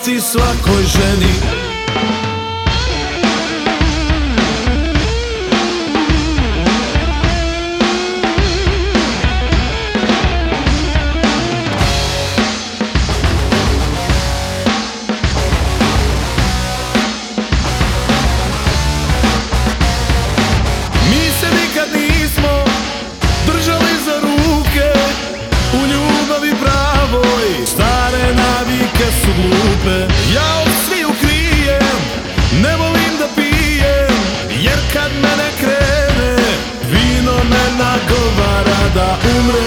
vjerovati svakoj ženi. Su glupe, ja od sviju krijem, ne volim da pijem, jer kad mene krene, vino me nagovara da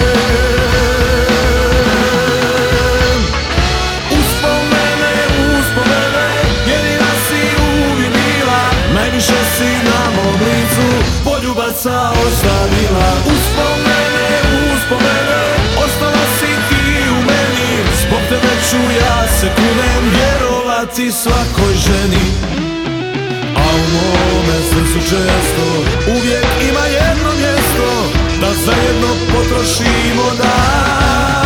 umrem. Uspomene, uspomene, jedina si uvijek bila, najviše si na mom licu poljubaca ostavila. Uspomene, uspomene, ostala si ti u meni, zbog tebe ću ja se kunem vjerovati svakoj ženi. A u mome srcu često uvijek ima jedno mjesto da zajedno potrošimo dan.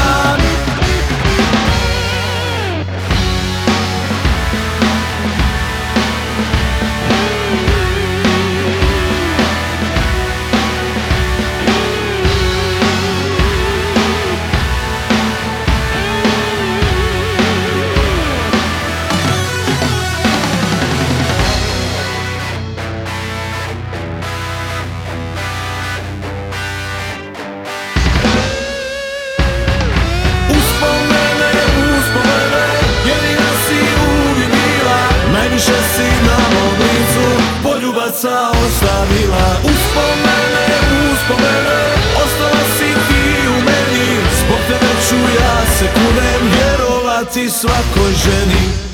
Najviše si na mom licu poljubaca ostavila. Uspomene, uspomene, ostala si ti u meni, zbog tebe ću ja se kunem vjerovati svakoj ženi.